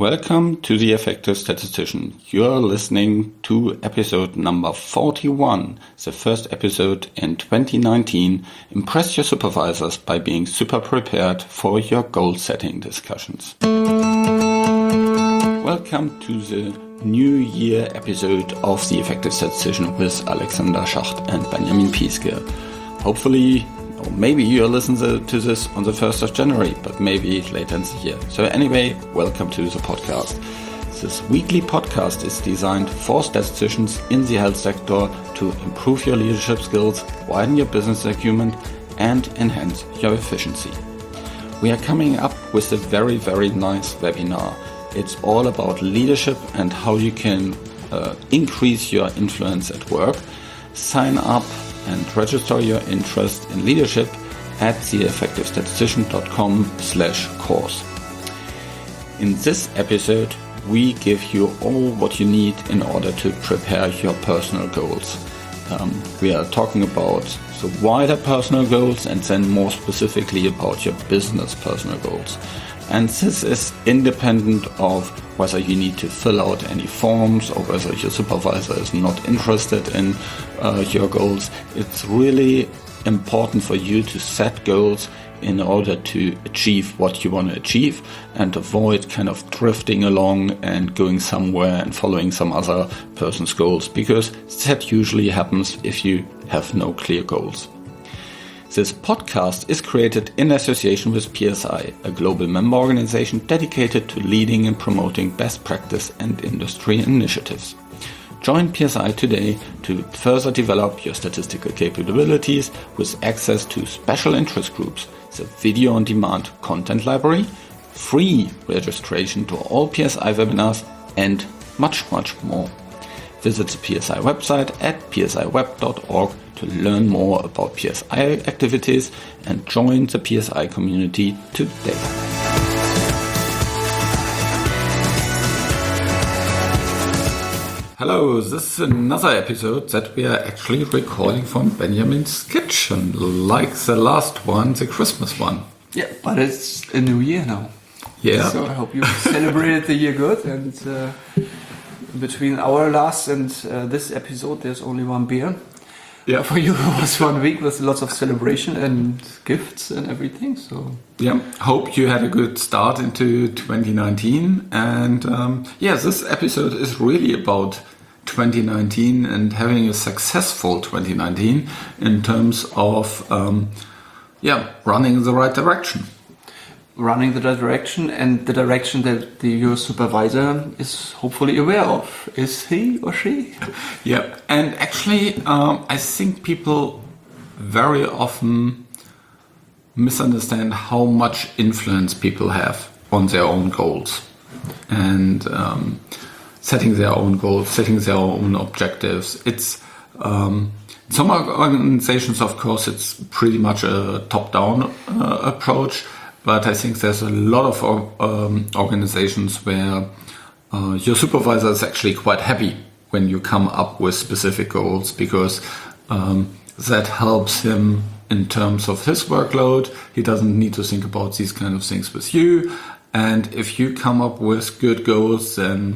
Welcome to The Effective Statistician. You're listening to episode number 41, the first episode in 2019. Impress your supervisors by being super prepared for your goal-setting discussions. Welcome to the New Year episode of The Effective Statistician with Alexander Schacht and Benjamin Pieske. Hopefully, or maybe you're listening to this on the 1st of January, but maybe later in the year. So anyway, welcome to the podcast. This weekly podcast is designed for statisticians in the health sector to improve your leadership skills, widen your business acumen, and enhance your efficiency. We are coming up with a very, very nice webinar. It's all about leadership and how you can increase your influence at work. Sign up and register your interest in leadership at theeffectivestatistician.com/course. In this episode, we give you all what you need in order to prepare your personal goals. We are talking about the wider personal goals and then more specifically about your business personal goals. And this is independent of whether you need to fill out any forms or whether your supervisor is not interested in your goals. It's really important for you to set goals in order to achieve what you want to achieve and avoid kind of drifting along and going somewhere and following some other person's goals, because that usually happens if you have no clear goals. This podcast is created in association with PSI, a global member organization dedicated to leading and promoting best practice and industry initiatives. Join PSI today to further develop your statistical capabilities with access to special interest groups, the video-on-demand content library, free registration to all PSI webinars, and much, much more. Visit the PSI website at psiweb.org to learn more about PSI activities and join the PSI community today. Hello, this is another episode that we are actually recording from Benjamin's kitchen, like the last one, the Christmas one. Yeah, but it's a new year now. Yeah. So I hope you celebrated the year good, and between our last and this episode, there's only one beer. Yeah. For you, it was 1 week with lots of celebration and gifts and everything. So yeah, hope you had a good start into 2019. And this episode is really about 2019 and having a successful 2019 in terms of running in the right direction. Running the direction and the direction that your supervisor is hopefully aware of. Is he or she? Yeah, and actually I think people very often misunderstand how much influence people have on their own goals and setting their own goals, setting their own objectives. It's some organizations, of course, it's pretty much a top-down approach. But I think there's a lot of organizations where your supervisor is actually quite happy when you come up with specific goals, because that helps him in terms of his workload. He doesn't need to think about these kind of things with you. And if you come up with good goals, then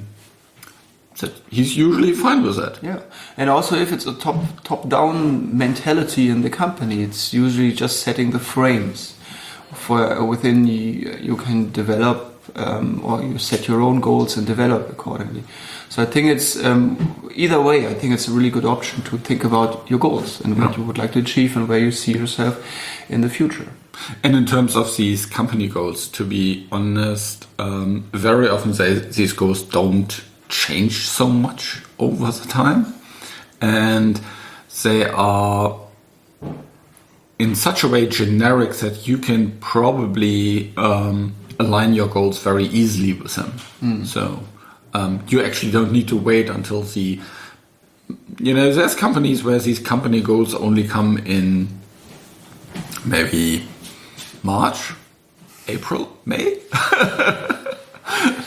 he's usually fine with that. Yeah, and also if it's a top-down mentality in the company, it's usually just setting the frames. For within you can develop or you set your own goals and develop accordingly. So I think it's either way. I think it's a really good option to think about your goals and what you would like to achieve and where you see yourself in the future. And in terms of these company goals, to be honest, very often these goals don't change so much over the time, and they are in such a way generic that you can probably align your goals very easily with them. So you actually don't need to wait until there's companies where these company goals only come in maybe March, April, May.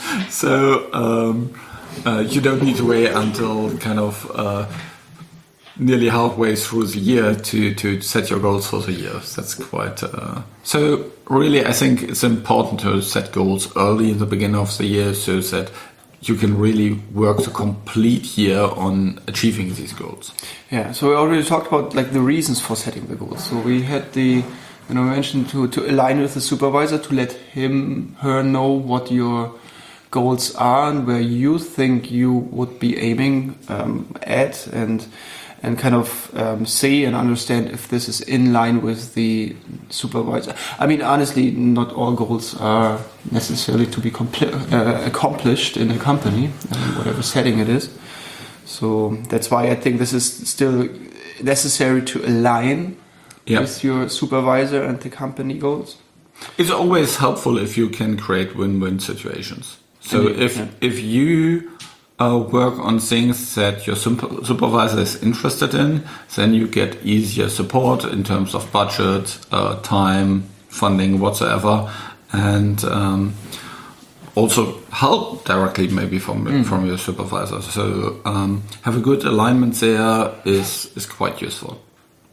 So you don't need to wait until kind of nearly halfway through the year to set your goals for the year. That's quite... So really, I think it's important to set goals early in the beginning of the year so that you can really work the complete year on achieving these goals. Yeah, so we already talked about like the reasons for setting the goals. So we had we mentioned to align with the supervisor, to let her know what your goals are and where you think you would be aiming at, and kind of see and understand if this is in line with the supervisor. I mean, honestly, not all goals are necessarily to be accomplished in a company, whatever setting it is. So that's why I think this is still necessary to align with your supervisor and the company goals. It's always helpful if you can create win-win situations. So if you work on things that your supervisor is interested in, then you get easier support in terms of budget, time, funding, whatsoever, and also help directly maybe from your supervisor. So have a good alignment there is quite useful.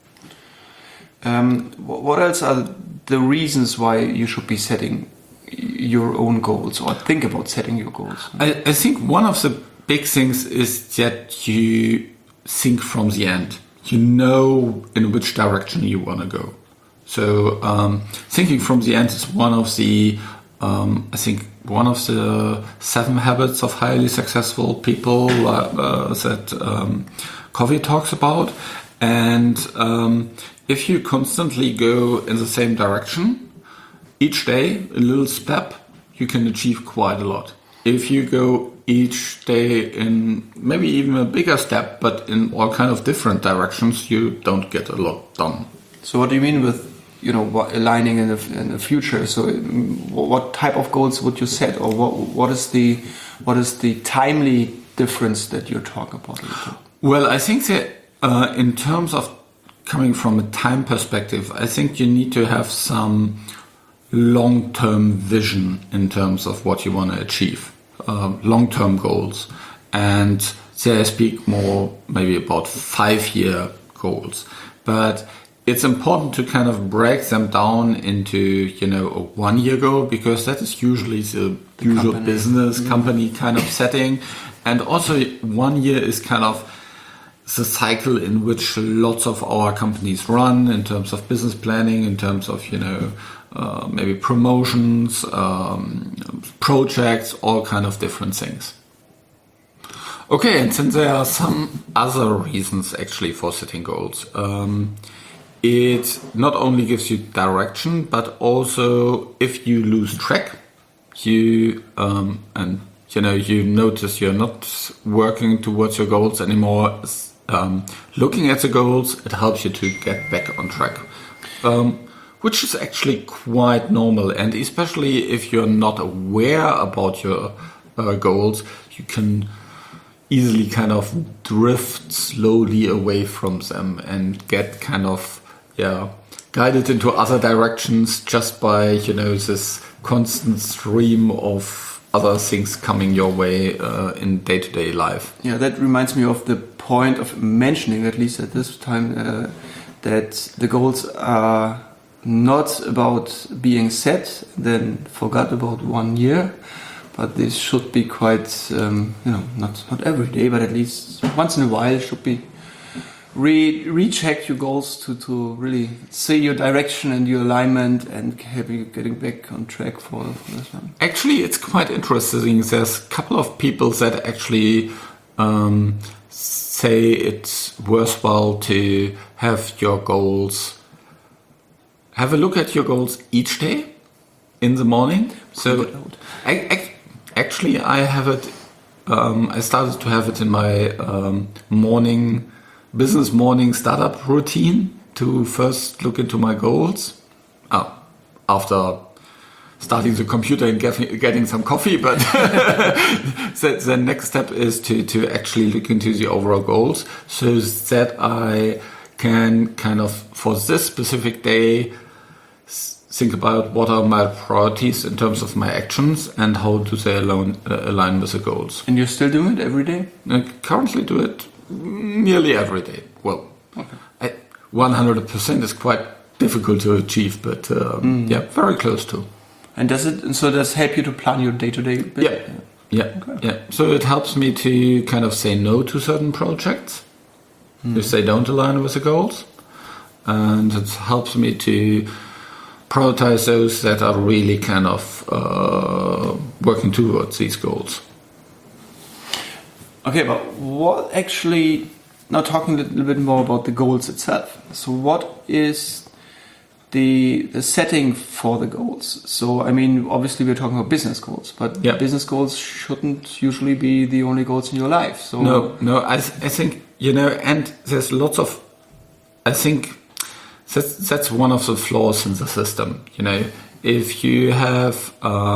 What else are the reasons why you should be setting your own goals or think about setting your goals? I think one of the big things is that you think from the end. You know in which direction you want to go. So thinking from the end is one of the, I think, one of the 7 habits of highly successful people that Covey talks about. And if you constantly go in the same direction, each day, a little step, you can achieve quite a lot. If you go each day in maybe even a bigger step, but in all kind of different directions, you don't get a lot done. So what do you mean with, aligning in the future? So what type of goals would you set, or what is the timely difference that you're talking about? Well, I think that in terms of coming from a time perspective, I think you need to have some long-term vision in terms of what you want to achieve, long-term goals. And there I speak more maybe about 5-year goals. But it's important to kind of break them down into, a 1-year goal, because that is usually the usual company. Business company kind of setting. And also 1 year is kind of the cycle in which lots of our companies run in terms of business planning, in terms of, maybe promotions, projects, all kind of different things. Okay, and since there are some other reasons actually for setting goals, it not only gives you direction, but also if you lose track, you notice you're not working towards your goals anymore. Looking at the goals, it helps you to get back on track. Which is actually quite normal, and especially if you're not aware about your goals, you can easily kind of drift slowly away from them and get kind of guided into other directions just by this constant stream of other things coming your way in day-to-day life. Yeah, that reminds me of the point of mentioning, at least at this time, that the goals are not about being set, then forgot about 1 year, but this should be quite, not every day, but at least once in a while should be recheck your goals to really see your direction and your alignment and getting back on track for this one. Actually, it's quite interesting. There's a couple of people that actually say it's worthwhile to have your goals. Have a look at your goals each day in the morning. So actually I have it, I started to have it in my business morning startup routine to first look into my goals. After starting the computer and getting some coffee, but the next step is to actually look into the overall goals so that I can kind of, for this specific day, think about what are my priorities in terms of my actions and how do they align with the goals. And you're still doing it every day? I currently do it nearly every day. well, 100% is quite difficult to achieve, but yeah, very close to. And does help you to plan your day-to-day bit? Yeah. So it helps me to kind of say no to certain projects if they don't align with the goals, and it helps me to prioritize those that are really kind of working towards these goals. Okay, but what actually, now talking a little bit more about the goals itself. So what is the setting for the goals? So, I mean, obviously we're talking about business goals, but business goals shouldn't usually be the only goals in your life. So No, I think, and there's lots of, I think that's one of the flaws in the system. If you have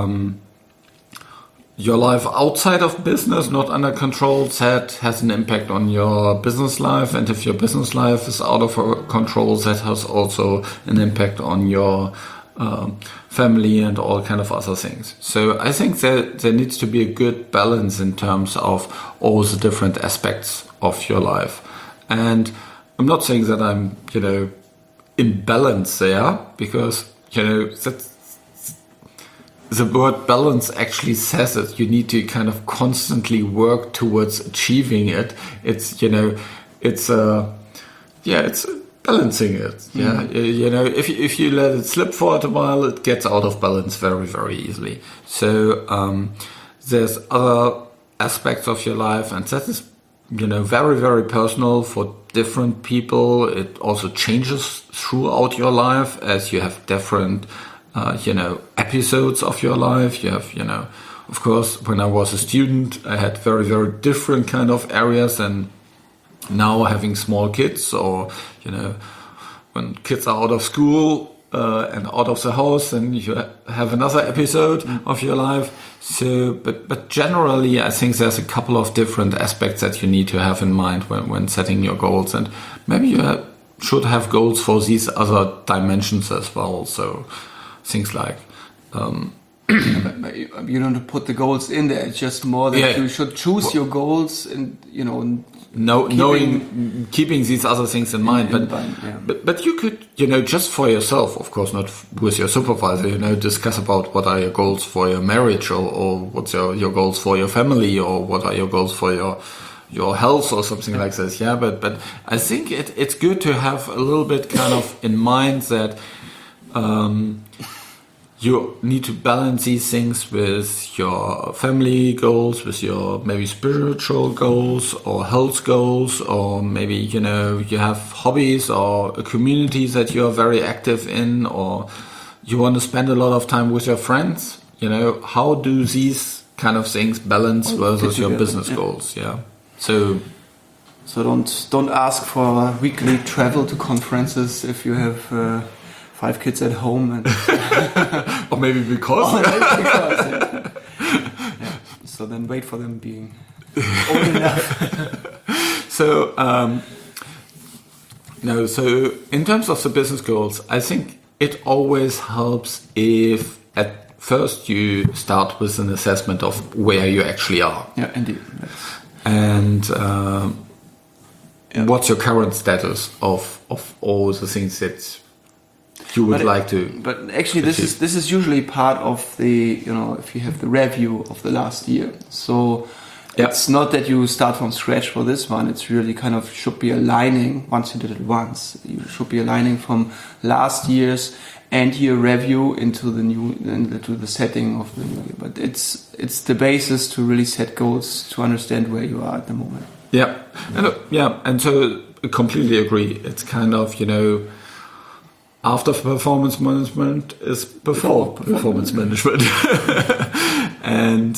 your life outside of business not under control, that has an impact on your business life. And if your business life is out of control, that has also an impact on your family and all kind of other things. So I think that there needs to be a good balance in terms of all the different aspects of your life. And I'm not saying that I'm, in balance there, because, that's, the word balance actually says it. You need to kind of constantly work towards achieving it. It's, it's balancing it. Yeah. If you let it slip for a while, it gets out of balance very, very easily. So, there's other aspects of your life, and that is, very, very personal for different people. It also changes throughout your life as you have different episodes of your life. You have, of course, when I was a student, I had very, very different kind of areas, and now having small kids, or, when kids are out of school and out of the house, then you have another episode of your life. So, but generally, I think there's a couple of different aspects that you need to have in mind when setting your goals, and maybe you should have goals for these other dimensions as well. So, things like you don't put the goals in there. It's just more that you should choose your goals, and keeping these other things in mind. But you could just for yourself, of course, not with your supervisor. Discuss about what are your goals for your marriage, or what's your goals for your family, or what are your goals for your health, or something like this. Yeah, but I think it's good to have a little bit kind of in mind that. You need to balance these things with your family goals, with your maybe spiritual goals or health goals, or maybe, you have hobbies or a community that you are very active in, or you want to spend a lot of time with your friends. How do these kind of things balance versus your business goals? Yeah. So don't ask for weekly travel to conferences if you have 5 kids at home, and or maybe because. So then wait for them being old enough. So So in terms of the business goals, I think it always helps if at first you start with an assessment of where you actually are. Yeah, indeed. And what's your current status of all the things that you would like to. But actually, this is usually part of the, if you have the review of the last year. So it's not that you start from scratch for this one. It's really kind of should be aligning. Once you did it once, you should be aligning from last year's end year review into the setting of the new year. But it's the basis to really set goals, to understand where you are at the moment. Yeah, and so I completely agree. It's kind of, after performance management is before performance management. And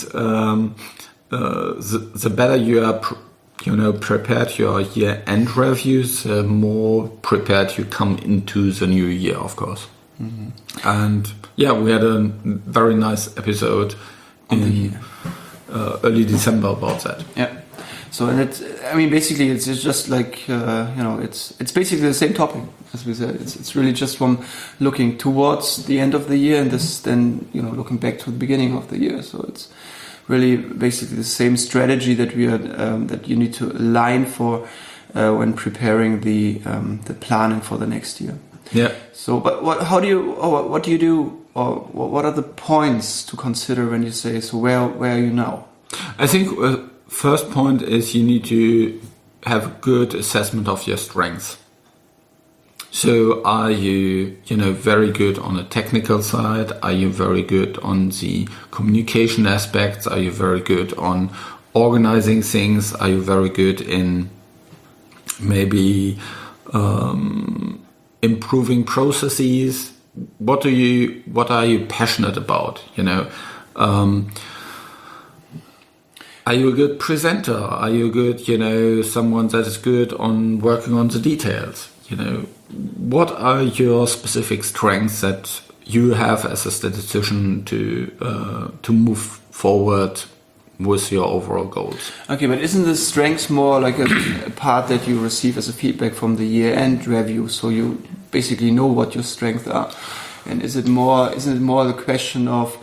the better you are, prepared your year-end reviews, the more prepared you come into the new year, of course. Mm-hmm. And we had a very nice episode in early December about that. Yeah. So, and basically, it's just like, it's basically the same topic, as we said. It's really just from looking towards the end of the year and then looking back to the beginning of the year. So it's really basically the same strategy that that you need to align for when preparing the planning for the next year. Yeah. So, but what do you do, or what are the points to consider when you say, so where are you now? I think first point is you need to have a good assessment of your strengths. So are you very good on the technical side? Are you very good on the communication aspects? Are you very good on organizing things? Are you very good in maybe improving processes? What are you passionate about? Are you a good presenter? Are you good, someone that is good on working on the details? What are your specific strengths that you have as a statistician to move forward with your overall goals? Okay, but isn't the strengths more like a part that you receive as a feedback from the year-end review? So you basically know what your strengths are, and isn't it more the question of,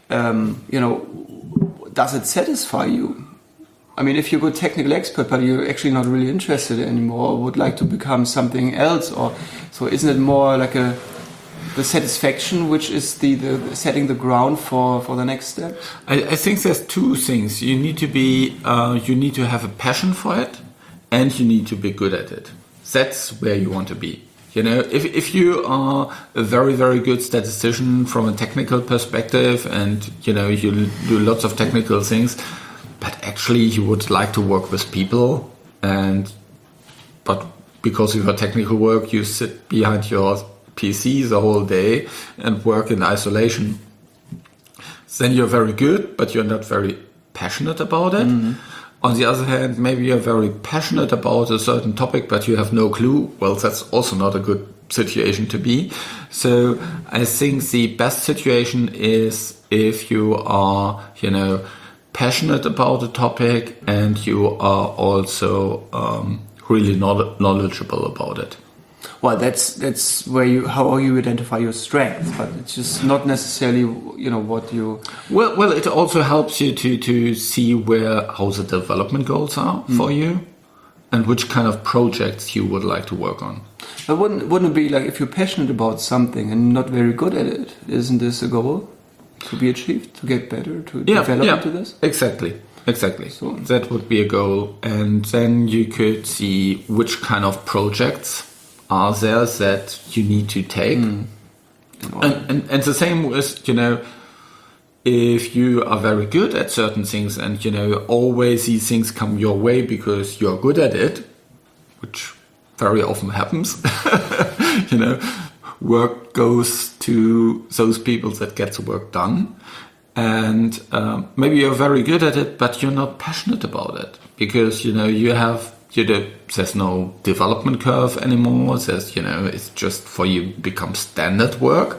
does it satisfy you? I mean, if you're a good technical expert, but you're actually not really interested anymore, or would like to become something else, or so, isn't it more like the satisfaction, which is the setting the ground for the next step? I think there's two things. You need to have a passion for it, and you need to be good at it. That's where you want to be. If you are a very, very good statistician from a technical perspective, and you do lots of technical things, but actually you would like to work with people, but because of your technical work, you sit behind your PC the whole day and work in isolation, then you're very good, but you're not very passionate about it. Mm-hmm. On the other hand, maybe you're very passionate about a certain topic, but you have no clue. Well, that's also not a good situation to be. So I think the best situation is if you are, passionate about a topic and you are also really knowledgeable about it. Well, that's where how you identify your strengths, but it's just not necessarily what you. Well, it also helps you to see how the development goals are for you, and which kind of projects you would like to work on. But wouldn't it be like, if you're passionate about something and not very good at it, isn't this a goal to be achieved, to get better, to develop into this? Exactly. So that would be a goal, and then you could see which kind of projects are there that you need to take. And the same with, if you are very good at certain things and, always these things come your way because you're good at it, which very often happens, work goes to those people that get the work done. And maybe you're very good at it, but you're not passionate about it because, there's no development curve anymore. There's, it's just for you become standard work.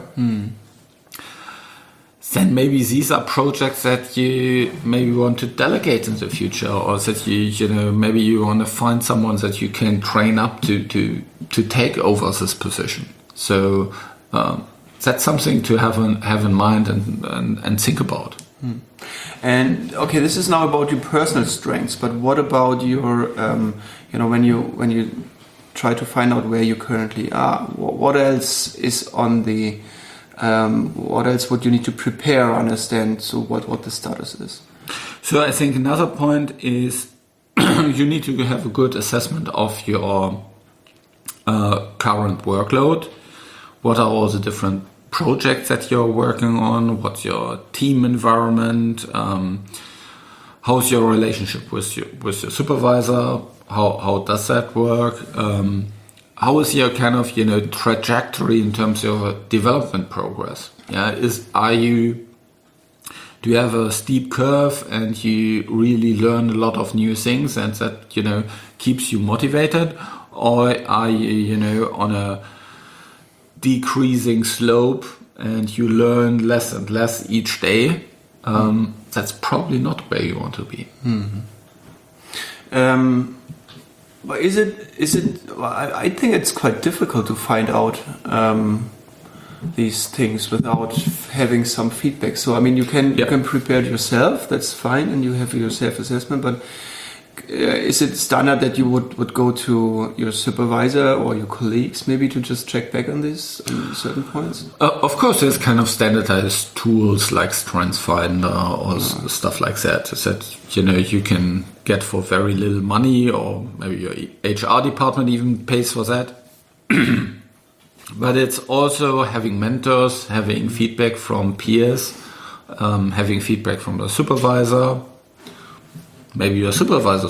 Then maybe these are projects that you maybe want to delegate in the future, or that maybe you want to find someone that you can train up to take over this position. So that's something to have in mind and think about. And okay, this is now about your personal strengths, but what about your, when you try to find out where you currently are? What else is on the, what else would you need to prepare, understand, so what the status is? So I think another point is you need to have a good assessment of your current workload. What are all the different projects that you're working on? What's your team environment? How's your relationship with your supervisor? How does that work? How is your kind of trajectory in terms of development progress? Do you have a steep curve and you really learn a lot of new things and that keeps you motivated, or are you on a decreasing slope and you learn less and less each day? That's probably not where you want to be. But is it? Well, I think it's quite difficult to find out these things without having some feedback. So I mean, you can prepare it yourself. That's fine, and you have your self-assessment. But is it standard that you would go to your supervisor or your colleagues maybe to just check back on this on certain points? Of course, there's kind of standardized tools like StrengthsFinder or stuff like that you can get for very little money, or maybe your HR department even pays for that. But it's also having mentors, having feedback from peers, having feedback from the supervisor, maybe your supervisor,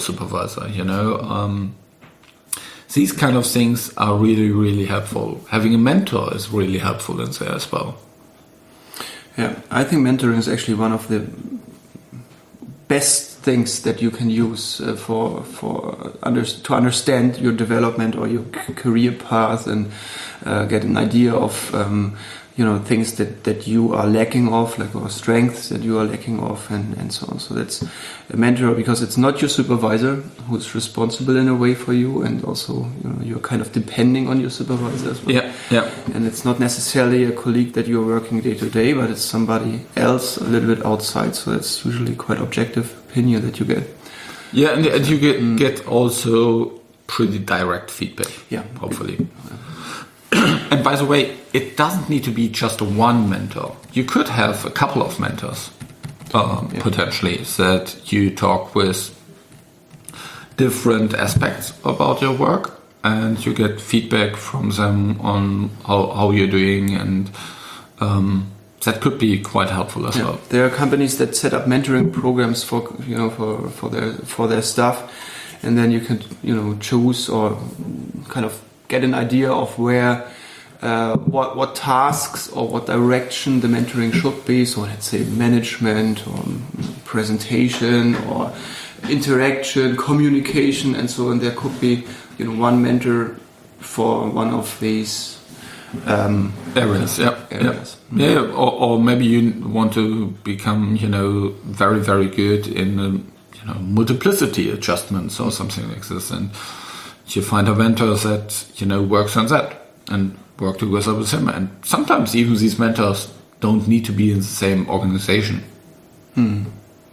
these kind of things are really, really helpful. Having a mentor is really helpful in there as well. Yeah, I think mentoring is actually one of the best things that you can use to understand your development or your career path, and get an idea of things that you are lacking of, or strengths that you are lacking of, and so on. So that's a mentor, because it's not your supervisor who's responsible in a way for you, and also you're kind of depending on your supervisor as well. Yeah. And it's not necessarily a colleague that you're working day to day, but it's somebody else a little bit outside. So that's usually quite objective opinion that you get. Yeah, and you get also pretty direct feedback. Yeah, hopefully. And by the way, it doesn't need to be just one mentor. You could have a couple of mentors, potentially, that you talk with different aspects about your work, and you get feedback from them on how you're doing, and that could be quite helpful as well. There are companies that set up mentoring programs for their staff, and then you can choose or kind of get an idea of where what tasks or what direction the mentoring should be. So let's say management or presentation or interaction, communication, and so on. There could be one mentor for one of these areas. Yeah. Or maybe you want to become very, very good in multiplicity adjustments or something like this, and you find a mentor that works on that and work together with him. And sometimes even these mentors don't need to be in the same organization. No.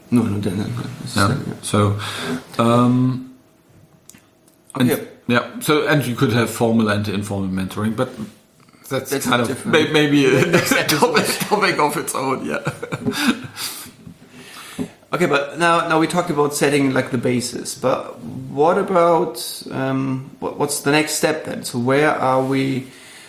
So, and you could have formal and informal mentoring, but that's kind of maybe a topic of its own. Yeah. Okay, but now we talked about setting the basis, but what about what's the next step then? So where are we?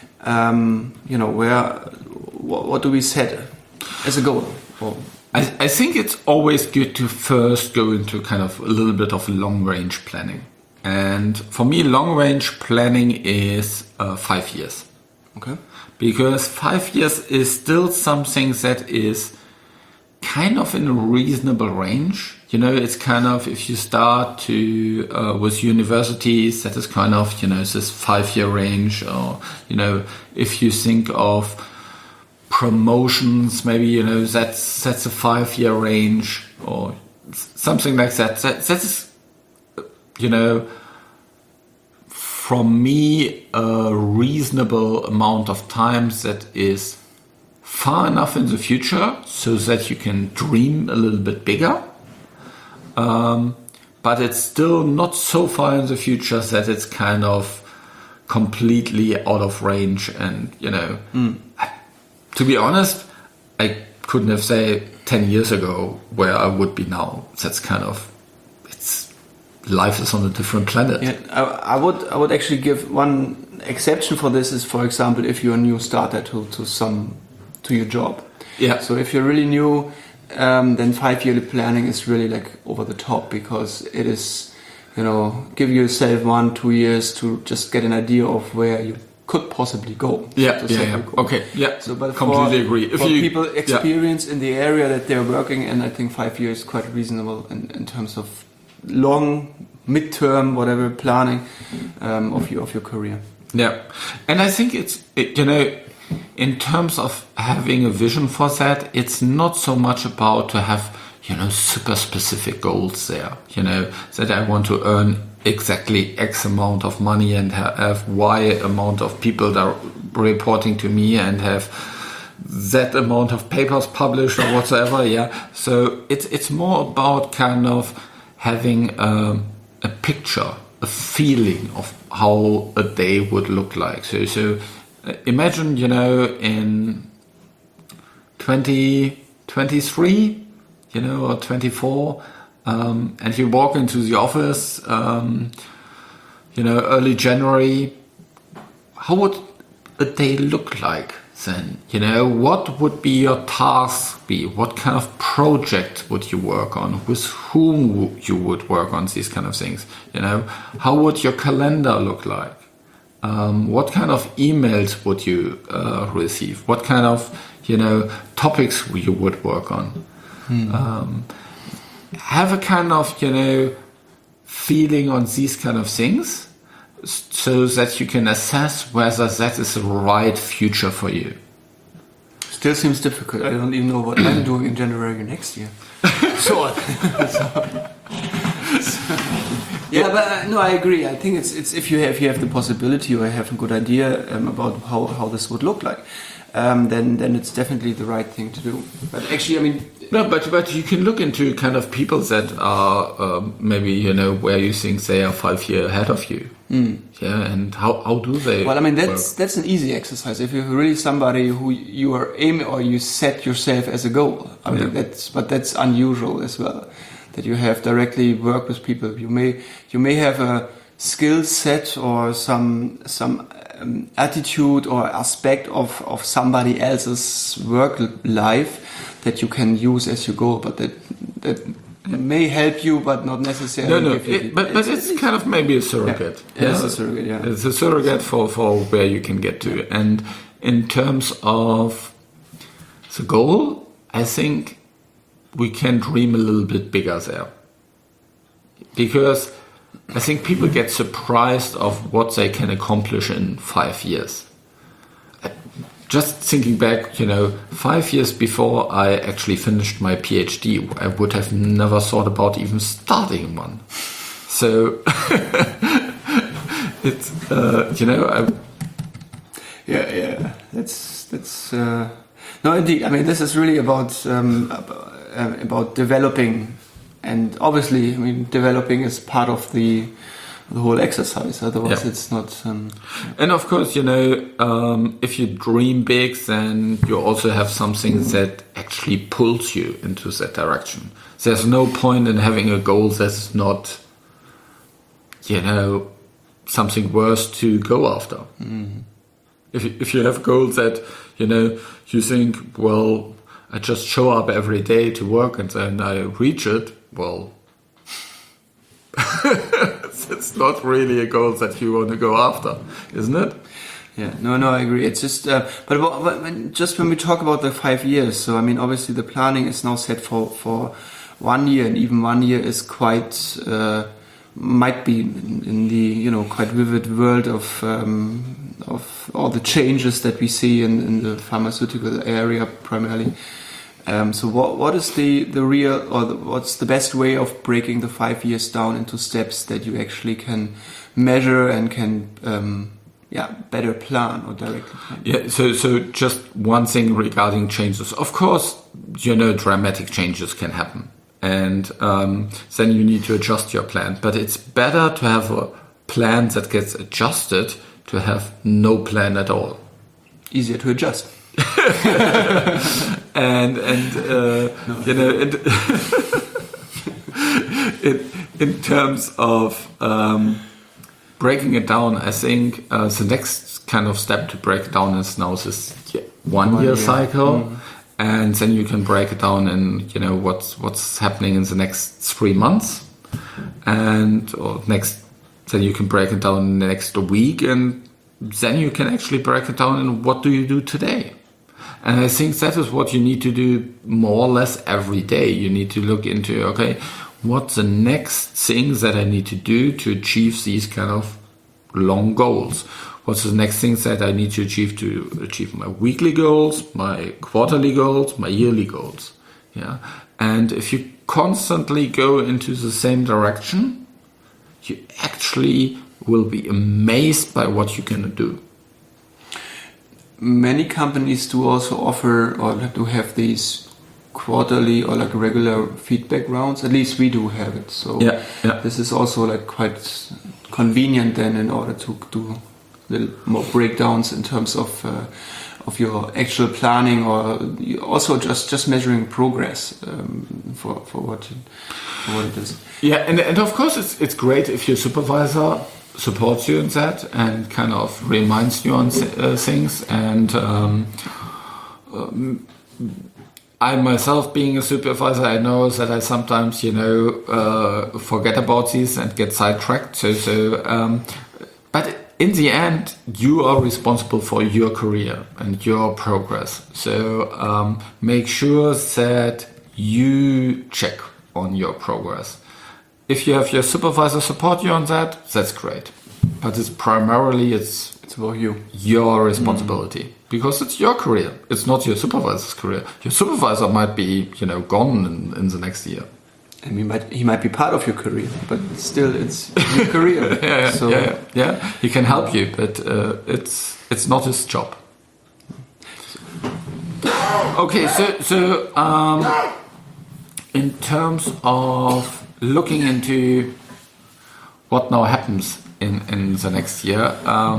What do we set as a goal? I think it's always good to first go into kind of a little bit of long range planning, and for me, long range planning is 5 years. Okay, because 5 years is still something that is kind of in a reasonable range. It's kind of, if you start to with universities, that is kind of this 5 year range, or if you think of promotions, maybe that's a 5 year range or something like that. That's from me a reasonable amount of time that is far enough in the future so that you can dream a little bit bigger, but it's still not so far in the future that it's kind of completely out of range. And to be honest, I couldn't have said 10 years ago where I would be now. That's kind of, life is on a different planet. Yeah, I would actually give one exception for this is, for example, if you're a new starter to your job. Yeah. So if you're really new, then 5 year planning is really over the top, because it is, give yourself 1-2 years to just get an idea of where you could possibly go. Yeah. Okay. Yeah. So, but completely agree. If people experience in the area that they're working, and I think 5 years is quite reasonable in terms of long, midterm, whatever planning of your career. Yeah, and I think in terms of having a vision for that, it's not so much about to have, super specific goals there, that I want to earn exactly X amount of money and have Y amount of people that are reporting to me and have that amount of papers published or whatsoever. Yeah. So it's more about kind of having a picture, a feeling of how a day would look like. So imagine, in 2023, or 24, and you walk into the office, early January. How would a day look like then? What would be your task be? What kind of project would you work on? With whom you would work on these kind of things? How would your calendar look like? What kind of emails would you receive? What kind of, topics you would work on? Have a kind of, feeling on these kind of things, so that you can assess whether that is the right future for you. Still seems difficult. I don't even know what I'm doing in January next year. Yeah, but no, I agree. I think it's if you have the possibility or have a good idea about how this would look like, then it's definitely the right thing to do. But actually, I mean, no, but you can look into kind of people that are maybe where you think they are 5 years ahead of you. Yeah, and how do they? Well, I mean that's an easy exercise. If you're really somebody who you are aiming or you set yourself as a goal, I mean that's unusual as well. That you have directly work with people. You may have a skill set or some attitude or aspect of somebody else's work life that you can use as your goal, but that may help you, but not necessarily. But it's kind of maybe a surrogate. Yeah. It's a surrogate. Yeah, it's a surrogate for where you can get to. And in terms of the goal, I think we can dream a little bit bigger there, because I think people get surprised of what they can accomplish in 5 years. Just thinking back, 5 years before I actually finished my PhD, I would have never thought about even starting one. So it's yeah. That's no, indeed. I mean, this is really about developing, and obviously, I mean, developing is part of the whole exercise. Otherwise, it's not. And of course, if you dream big, then you also have something that actually pulls you into that direction. There's no point in having a goal that's not, something worse to go after. Mm-hmm. If you have goals that, you think, well, I just show up every day to work and then I reach it, well, it's not really a goal that you want to go after, isn't it? Yeah, no, I agree. It's just, just when we talk about the 5 years, so I mean, obviously the planning is now set for 1 year, and even 1 year is quite, might be in the, quite vivid world of all the changes that we see in the pharmaceutical area primarily. So what is the real, or what's the best way of breaking the 5 years down into steps that you actually can measure and can better plan or directly plan? Yeah, so just one thing regarding changes. Of course, dramatic changes can happen, and then you need to adjust your plan. But it's better to have a plan that gets adjusted to have no plan at all. Easier to adjust. and in terms of breaking it down, I think the next kind of step to break it down is now this 1 year cycle. Mm-hmm. And then you can break it down in what's happening in the next 3 months, then you can break it down in the next week, and then you can actually break it down in what do you do today. And I think that is what you need to do more or less every day. You need to look into, okay, what's the next thing that I need to do to achieve these kind of long goals? What's the next thing that I need to achieve my weekly goals, my quarterly goals, my yearly goals? Yeah. And if you constantly go into the same direction, you actually will be amazed by what you can do. Many companies do also offer or do have these quarterly or like regular feedback rounds. At least we do have it. So this is also like quite convenient then in order to do a little more breakdowns in terms of your actual planning, or also just measuring progress for what it is. Yeah, and of course it's great if your supervisor supports you in that and kind of reminds you on things. And I myself, being a supervisor, I know that I sometimes forget about these and get sidetracked. But in the end, you are responsible for your career and your progress. So make sure that you check on your progress. If you have your supervisor support you on that, that's great. But it's primarily it's about you, your responsibility, because it's your career. It's not your supervisor's career. Your supervisor might be gone in the next year. And he might be part of your career, but still it's your career. Yeah. He can help you, but it's not his job. Okay, so in terms of looking into what now happens in the next year,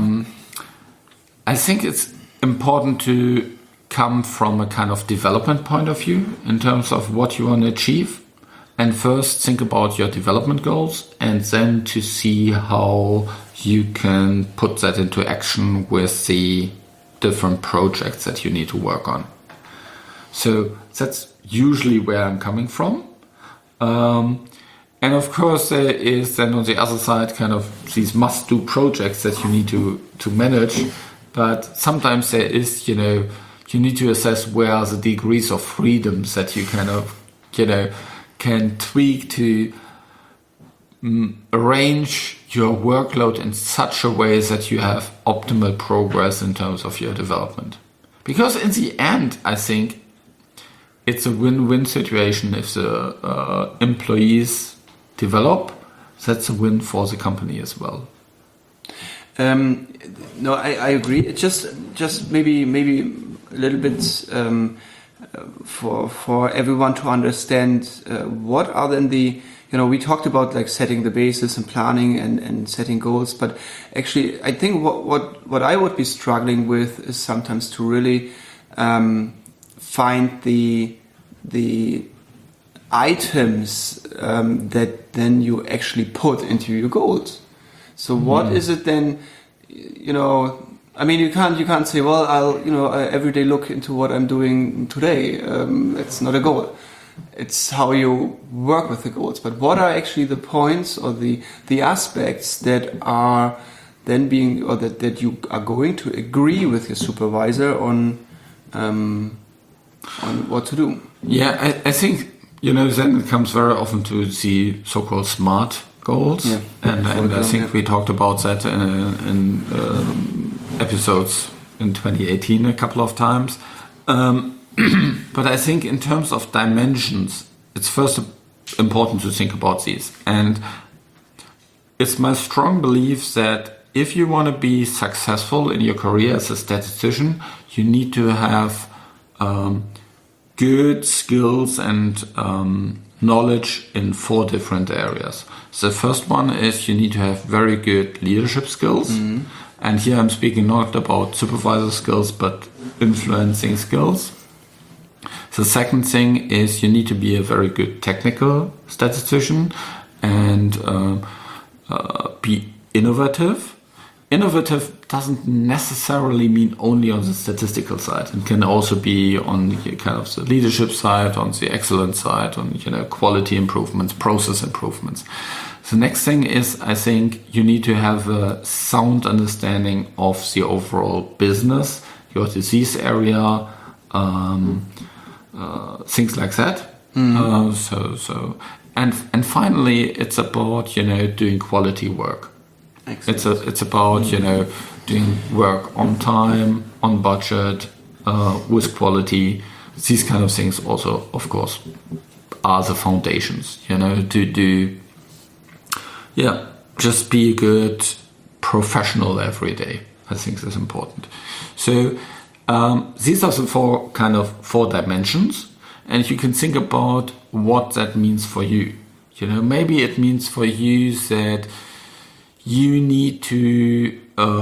I think it's important to come from a kind of development point of view in terms of what you want to achieve. And first think about your development goals, and then to see how you can put that into action with the different projects that you need to work on. So that's usually where I'm coming from. And of course there is then on the other side kind of these must-do projects that you need to manage. But sometimes there is, you need to assess where are the degrees of freedoms that you kind of, can tweak to arrange your workload in such a way that you have optimal progress in terms of your development. Because in the end, I think it's a win-win situation. If the employees develop, that's a win for the company as well. No, I agree. It's just maybe a little bit for everyone to understand what are then the, we talked about like setting the basis and planning and setting goals, but actually I think what I would be struggling with is sometimes to really find the items that then you actually put into your goals. So what is it then, I mean, you can't say, well, I'll, every day look into what I'm doing today. It's not a goal. It's how you work with the goals. But what are actually the points or the aspects that are then being, or that you are going to agree with your supervisor on what to do? Yeah, I think, then it comes very often to the so-called SMART goals. Yeah. And I think we talked about that in episodes in 2018 a couple of times. But I think in terms of dimensions, it's first important to think about these. And it's my strong belief that if you want to be successful in your career as a statistician, you need to have good skills and knowledge in 4 different areas. The first one is you need to have very good leadership skills. Mm-hmm. And here I'm speaking not about supervisor skills, but influencing skills. The second thing is you need to be a very good technical statistician and be innovative. Innovative doesn't necessarily mean only on the statistical side. It can also be on the kind of the leadership side, on the excellence side, on quality improvements, process improvements. The next thing is, I think you need to have a sound understanding of the overall business, your disease area, things like that. Mm-hmm. And finally, it's about doing quality work. Excellent. It's about doing work on time, on budget, with quality. These kind of things also, of course, are the foundations. To do. Yeah, just be a good professional every day. I think that's important. So these are the 4 dimensions. and you can think about what that means for you. You know, maybe it means for you that you need to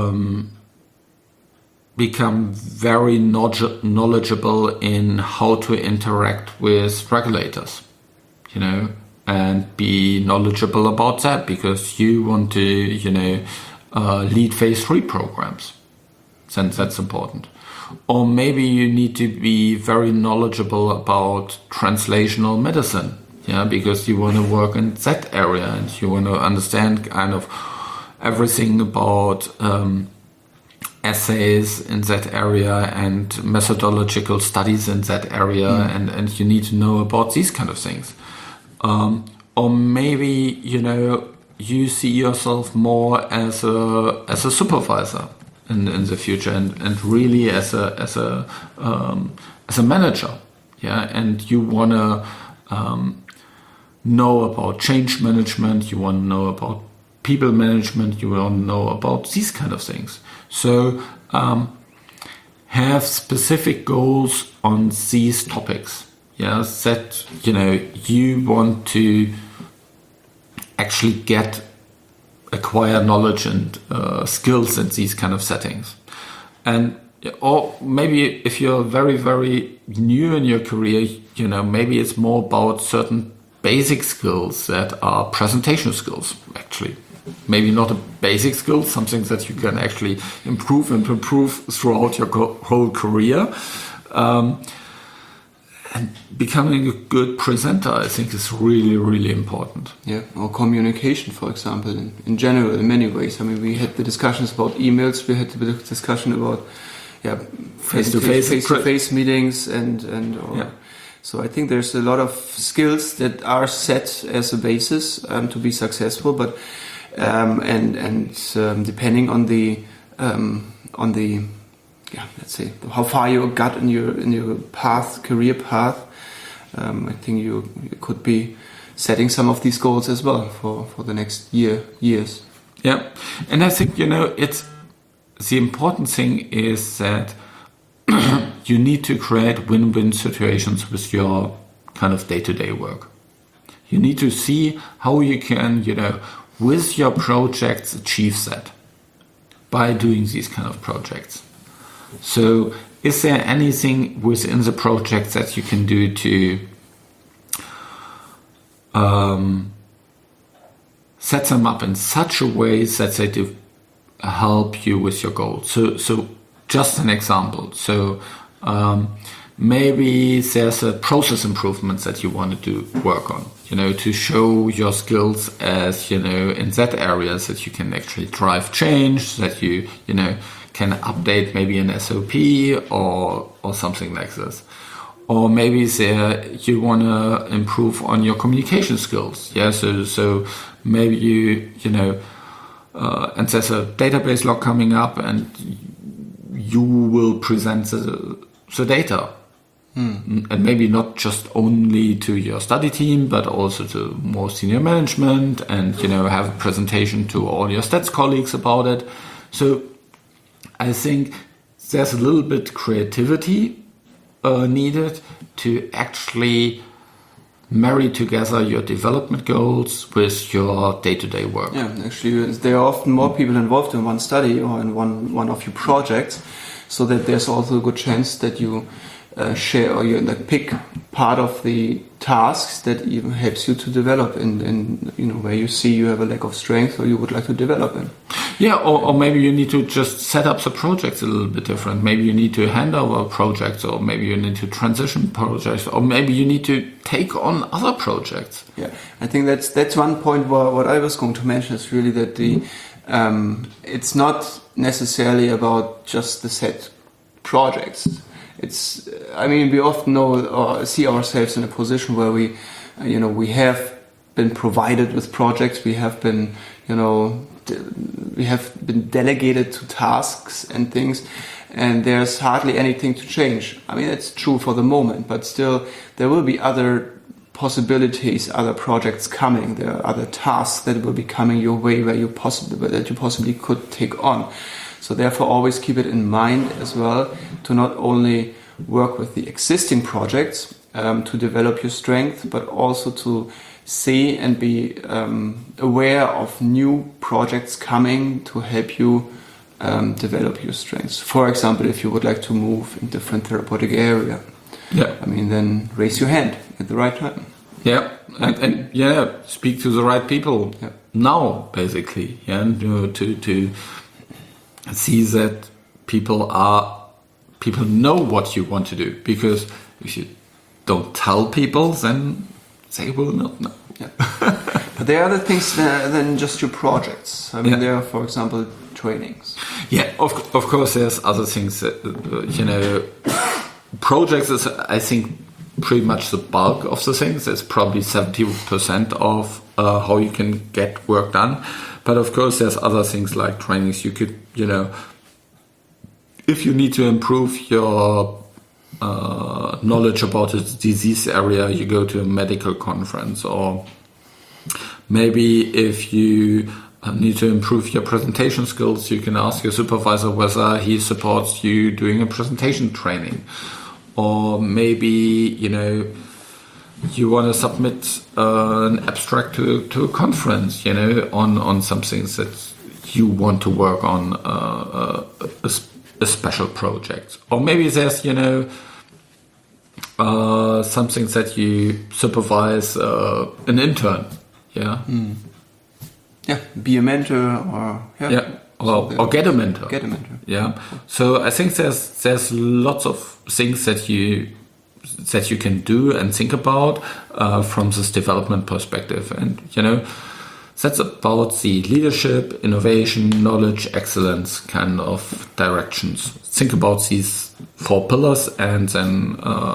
become very knowledgeable in how to interact with regulators, you know, and be knowledgeable about that because you want to, you know, lead phase 3 programs. Since that's important. Or maybe you need to be very knowledgeable about translational medicine, yeah, because you want to work in that area and you want to understand kind of everything about essays in that area and methodological studies in that area, and you need to know about these kind of things. Or maybe, you know, you see yourself more as a supervisor in the future and really as a manager, yeah, and you want to know about change management, you want to know about people management, you want to know about these kind of things. So have specific goals on these topics, yeah, that, you know, you want to actually acquire knowledge and skills in these kind of settings. And or maybe if you're very, very new in your career, you know, maybe it's more about certain basic skills that are presentation skills, actually. Maybe not a basic skill, something that you can actually improve throughout your whole career. And becoming a good presenter, I think, is really, really important. Yeah, or communication, for example, in general, in many ways. I mean, we had the discussions about emails, we had the discussion about face-to-face meetings, So I think there's a lot of skills that are set as a basis to be successful, but depending on the let's say how far you got in your career path, I think you could be setting some of these goals as well for the next years. Yeah, and I think, you know, the important thing is that you need to create win-win situations with your kind of day-to-day work. You need to see how you can, you know, with your projects achieve that by doing these kind of projects. So is there anything within the project that you can do to set them up in such a way that they do help you with your goals? So just an example. So maybe there's a process improvement that you want to work on, you know, to show your skills as, you know, in that area that you can actually drive change, that you know, can update maybe an SOP or something like this. Or maybe you want to improve on your communication skills. Yeah, so maybe you know, and there's a database log coming up and you will present the data. And maybe not just only to your study team, but also to more senior management, and, you know, have a presentation to all your stats colleagues about it. So I think there's a little bit creativity needed to actually marry together your development goals with your day-to-day work. Yeah, actually, there are often more people involved in one study or in one of your projects, so that there's also a good chance that you share or you pick part of the tasks that even helps you to develop in you know, where you see you have a lack of strength or you would like to develop in. Yeah, or maybe you need to just set up the projects a little bit different. Maybe you need to hand over projects, or maybe you need to transition projects, or maybe you need to take on other projects. Yeah, I think that's one point where what I was going to mention is really that it's not necessarily about just the set projects. It's, I mean, we often know or see ourselves in a position where we have been provided with projects, we have been, you know, we have been delegated to tasks and things, and there's hardly anything to change. I mean, it's true for the moment, but still there will be other possibilities, other projects coming. There are other tasks that will be coming your way that you possibly could take on. So therefore, always keep it in mind as well to not only work with the existing projects to develop your strength, but also to see and be aware of new projects coming to help you develop your strengths. For example, if you would like to move in different therapeutic area, I mean, then raise your hand at the right time. Yeah, and speak to the right people now, basically, and to see that people know what you want to do. Because if you don't tell people, then they will not know. Yeah. But there are other things than just your projects. I mean, there are, for example, trainings. Yeah, of course, there's other things that, projects is, I think, pretty much the bulk of the things. It's probably 70% of how you can get work done. But of course, there's other things like trainings. You could, if you need to improve your knowledge about a disease area, you go to a medical conference. Or maybe if you need to improve your presentation skills, you can ask your supervisor whether he supports you doing a presentation training. Or maybe, you want to submit an abstract to a conference, on some things that you want to work on, a special project. Or maybe there's, some things that you supervise an intern, be a mentor or or get a mentor. Get a mentor. Yeah. So I think there's lots of things that you can do and think about from this development perspective, and that's about the leadership, innovation, knowledge, excellence kind of directions. Think about these 4 pillars, and then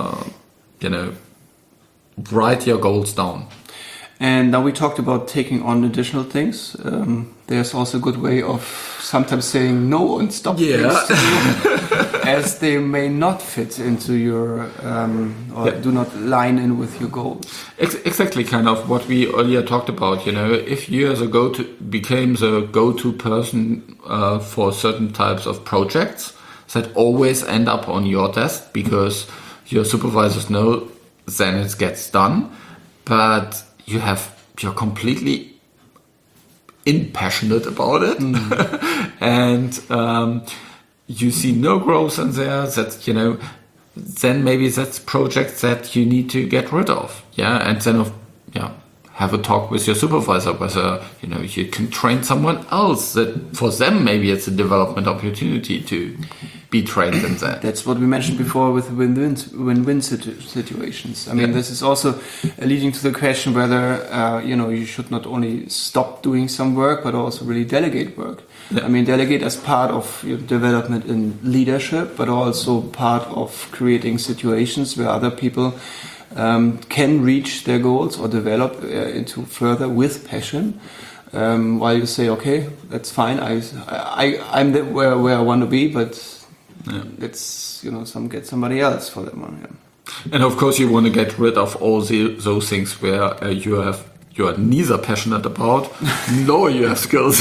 write your goals down. And now we talked about taking on additional things. There's also a good way of sometimes saying no and stop things as they may not fit into your do not line in with your goals. Exactly, kind of what we earlier talked about. If you as became the go-to person for certain types of projects that always end up on your desk because your supervisors know, then it gets done, but you're completely impassionate about it, and you see no growth in there. That then maybe that's projects that you need to get rid of. And then have a talk with your supervisor whether you can train someone else that for them maybe it's a development opportunity to be trained in that. That's what we mentioned before with win-win situations. I mean, this is also leading to the question whether you should not only stop doing some work but also really delegate work. I mean, delegate as part of your development in leadership, but also part of creating situations where other people can reach their goals or develop into further with passion. While you say, okay, that's fine. I'm where I want to be, but let's get somebody else for that one. Yeah. And of course, you want to get rid of all those things where you are neither passionate about nor you have skills.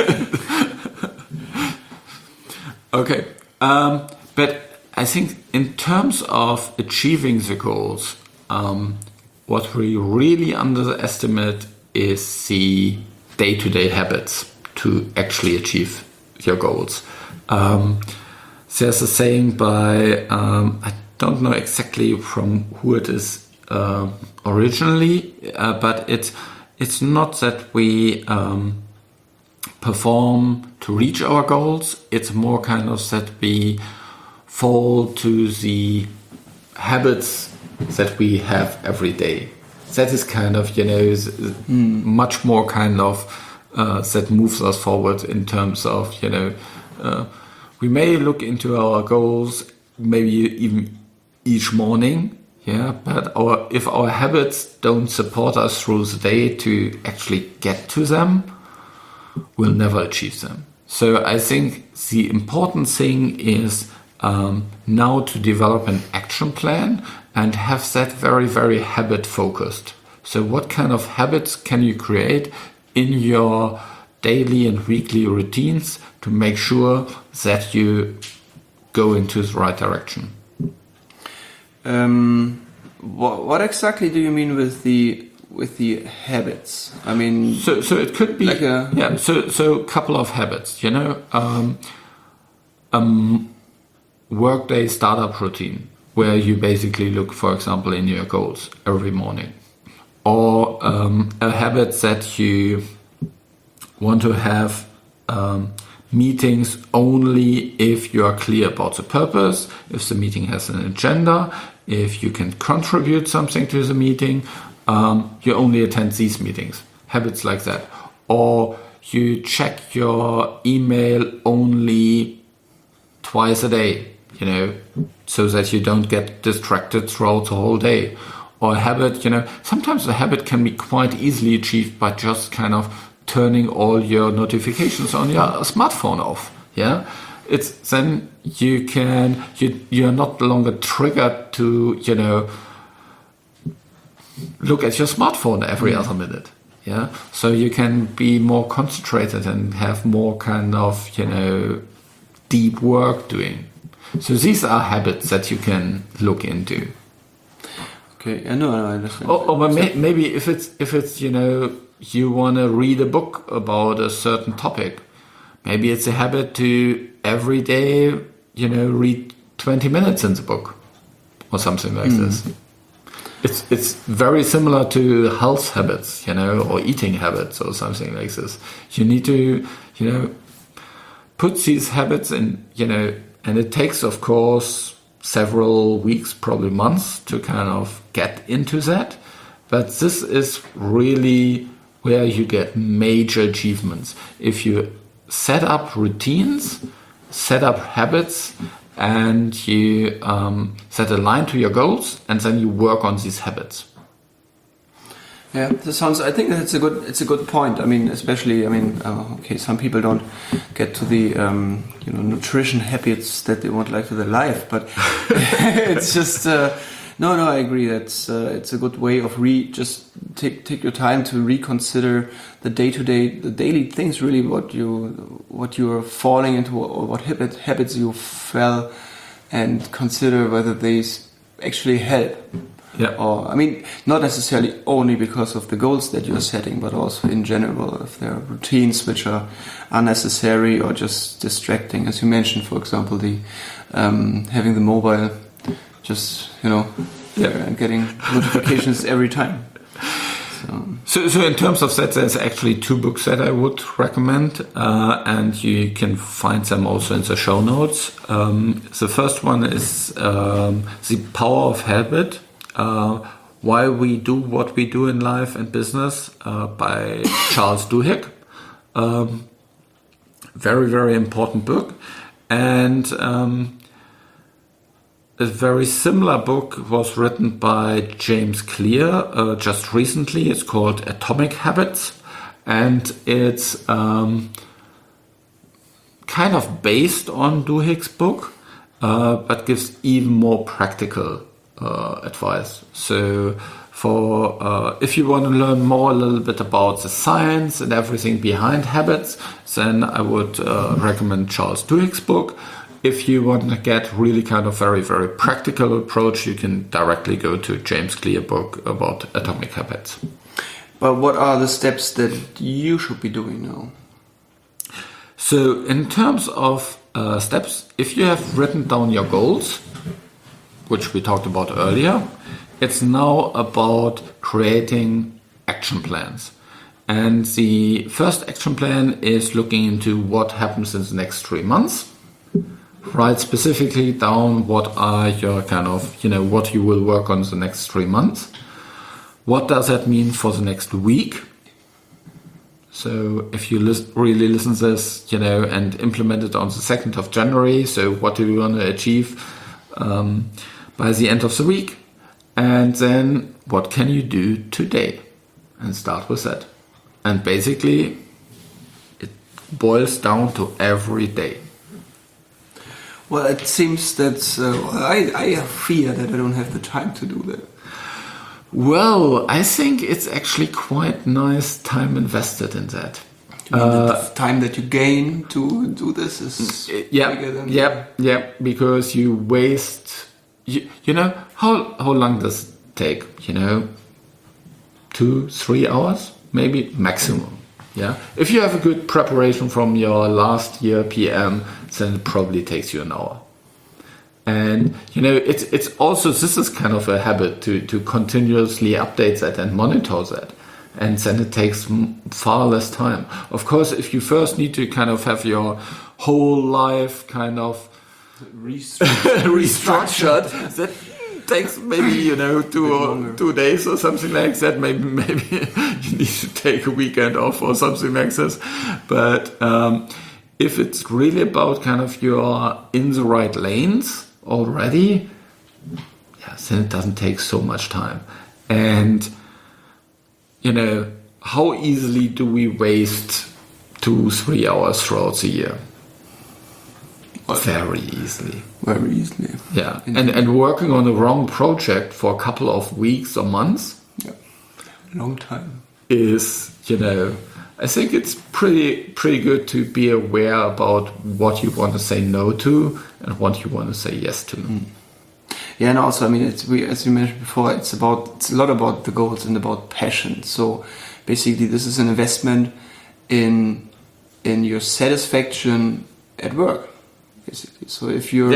Okay, but I think in terms of achieving the goals, what we really underestimate is the day-to-day habits to actually achieve your goals. There's a saying by, I don't know exactly from who it is originally, but it's not that we perform to reach our goals. It's more kind of that we fall to the habits that we have every day. That is kind of, much more kind of that moves us forward in terms of, we may look into our goals maybe even each morning, but if our habits don't support us through the day to actually get to them, we'll never achieve them. So I think the important thing is now to develop an action plan and have that very, very habit focused. So what kind of habits can you create in your daily and weekly routines to make sure that you go into the right direction? what exactly do you mean with the habits? I mean, so it could be like a so a couple of habits. Workday startup routine where you basically look, for example, in your goals every morning, or a habit that you want to have meetings only if you are clear about the purpose, if the meeting has an agenda, if you can contribute something to the meeting, you only attend these meetings. Habits like that. Or you check your email only twice a day, so that you don't get distracted throughout the whole day. Or a habit, sometimes a habit can be quite easily achieved by just kind of turning all your notifications on your smartphone off. Yeah, it's then you're not longer triggered to look at your smartphone every other minute. Yeah, so you can be more concentrated and have more kind of deep work doing. So these are habits that you can look into. Okay, I know, I understand. Or maybe if it's you want to read a book about a certain topic, maybe it's a habit to every day read 20 minutes in the book or something like this. It's very similar to health habits, or eating habits or something like this. You need to put these habits in, and it takes, of course, several weeks, probably months, to kind of get into that. But this is really where you get major achievements. If you set up routines, set up habits, and you set a line to your goals, and then you work on these habits. Yeah, I think it's a good point. I mean, especially, okay, some people don't get to the nutrition habits that they want like to their life, but it's just no, I agree. That's it's a good way of just take your time to reconsider the daily things. Really, what you are falling into, or what habits you fell, and consider whether they actually help. Yeah. Or, not necessarily only because of the goals that you're setting, but also in general, if there are routines which are unnecessary or just distracting. As you mentioned, for example, the having the mobile, just and getting notifications every time. So in terms of that, there's actually 2 books that I would recommend, and you can find them also in the show notes. The first one is The Power of Habit. Why We Do What We Do in Life and Business by Charles Duhigg. Very, very important book. And a very similar book was written by James Clear just recently. It's called Atomic Habits. And it's kind of based on Duhigg's book, but gives even more practical advice. So for if you want to learn more a little bit about the science and everything behind habits, then I would recommend Charles Duhigg's book. If you want to get really kind of very, very practical approach, you can directly go to James Clear book about Atomic Habits. But what are the steps that you should be doing now? So in terms of steps, if you have written down your goals, which we talked about earlier, it's now about creating action plans. And the first action plan is looking into what happens in the next 3 months. Write specifically down what are your kind of, what you will work on the next 3 months. What does that mean for the next week? So if you really listen to this, and implement it on the 2nd of January, so what do you want to achieve by the end of the week? And then what can you do today? And start with that. And basically, it boils down to every day. Well, it seems that I fear that I don't have the time to do that. Well, I think it's actually quite nice time invested in that. The time that you gain to do this is bigger than because you waste. How long does take, 2-3 hours, maybe maximum. Yeah. If you have a good preparation from your last year PM, then it probably takes you an hour. And it's also, this is kind of a habit to continuously update that and monitor that. And then it takes far less time. Of course, if you first need to kind of have your whole life kind of restructured, that takes maybe 2 days or something like that. Maybe you need to take a weekend off or something like this. But if it's really about kind of you're in the right lanes already, then it doesn't take so much time. And how easily do we waste 2-3 hours throughout the year? Very easily. Very easily. Yeah. And working on the wrong project for a couple of weeks or months. Yeah. Long time. Is, I think it's pretty good to be aware about what you want to say no to and what you want to say yes to. Mm. Yeah, and also, as we mentioned before, it's a lot about the goals and about passion. So basically, this is an investment in your satisfaction at work. Basically, so if you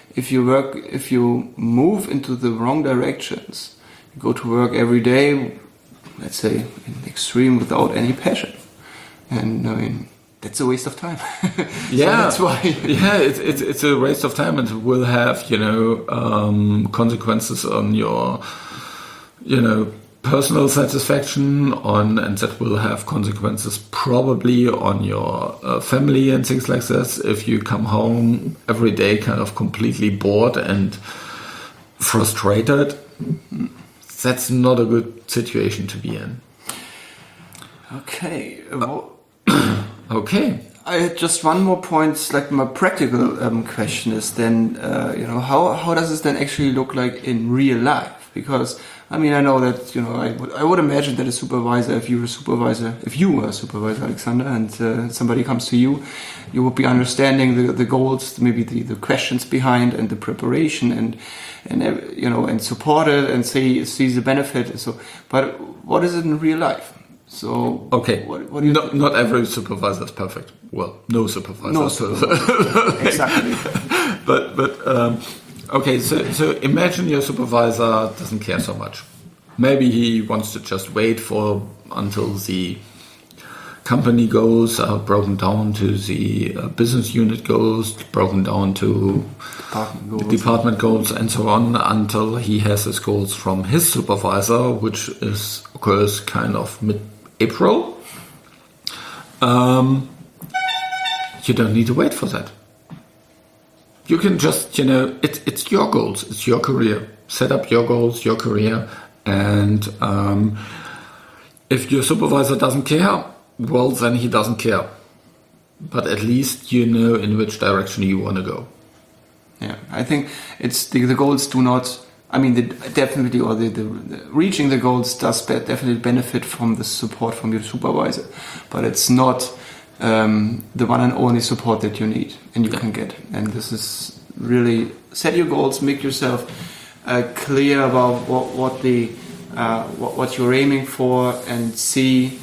move into the wrong directions, you go to work every day, let's say in extreme, without any passion, and that's a waste of time. Yeah, that's why. Yeah, it's a waste of time, and it will have consequences on your personal satisfaction and that will have consequences probably on your family and things like this. If you come home every day kind of completely bored and frustrated, that's not a good situation to be in. Okay. Okay. I had just one more point, like my practical question is then, how does this then actually look like in real life? Because I know that I would imagine that a supervisor, if you were a supervisor, Alexander, and somebody comes to you, you would be understanding the goals, maybe the questions behind, and the preparation, and support it and see the benefit. So, but what is it in real life? So okay, what do you not every supervisor is perfect. Well, no supervisor. No supervisor. Exactly. But okay, so imagine your supervisor doesn't care so much. Maybe he wants to just wait until the company goals are broken down to the business unit goals, broken down to department goals, and so on, until he has his goals from his supervisor, which occurs kind of mid-April. You don't need to wait for that. You can just, it's your goals, it's your career. Set up your goals, your career, and if your supervisor doesn't care, well, then he doesn't care. But at least you know in which direction you want to go. Yeah, I think it's the goals do not. The reaching the goals does definitely benefit from the support from your supervisor, but it's not the one and only support that you need and you can get. And this is really set your goals, make yourself clear about what you're aiming for, and see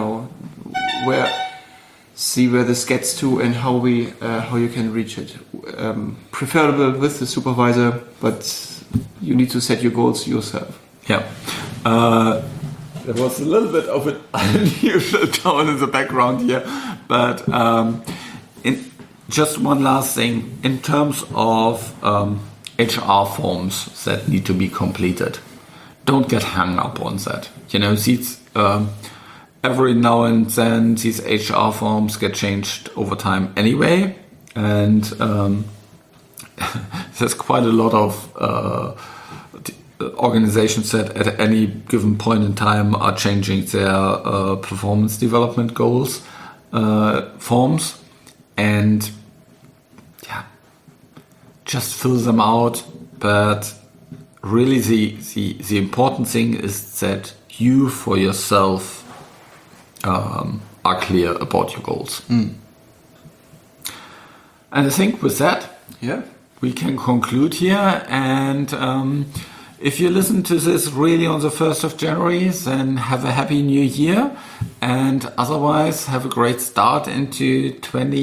where this gets to and how you can reach it. Preferable with the supervisor, but you need to set your goals yourself. Yeah. There was a little bit of an unusual tone in the background here, but just one last thing in terms of HR forms that need to be completed. Don't get hung up on that. Every now and then these HR forms get changed over time anyway, and there's quite a lot of organizations that at any given point in time are changing their performance development goals forms, and just fill them out. But really the important thing is that you for yourself are clear about your goals. And I think with that, we can conclude here. And If you listen to this really on the 1st of January, then have a happy new year. And otherwise, have a great start into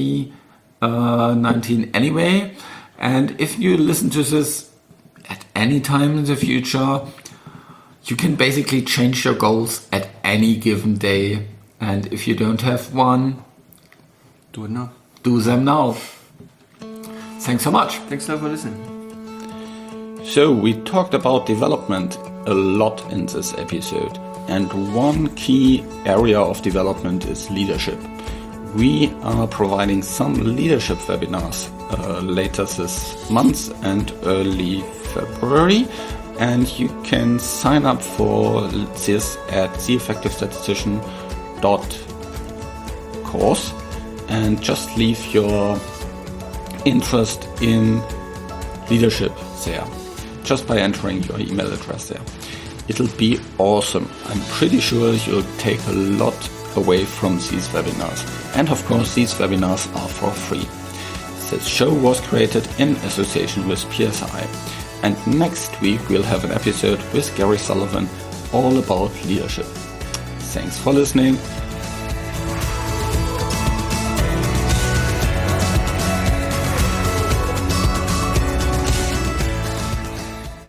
2019 anyway. And if you listen to this at any time in the future, you can basically change your goals at any given day. And if you don't have one, do it now. Do them now. Thanks so much. Thanks a lot for listening. So we talked about development a lot in this episode. And one key area of development is leadership. We are providing some leadership webinars later this month and early February. And you can sign up for this at theeffectivestatistician.course and just leave your interest in leadership there, just by entering your email address there. It'll be awesome. I'm pretty sure you'll take a lot away from these webinars. And of course, these webinars are for free. This show was created in association with PSI. And next week we'll have an episode with Gary Sullivan all about leadership. Thanks for listening.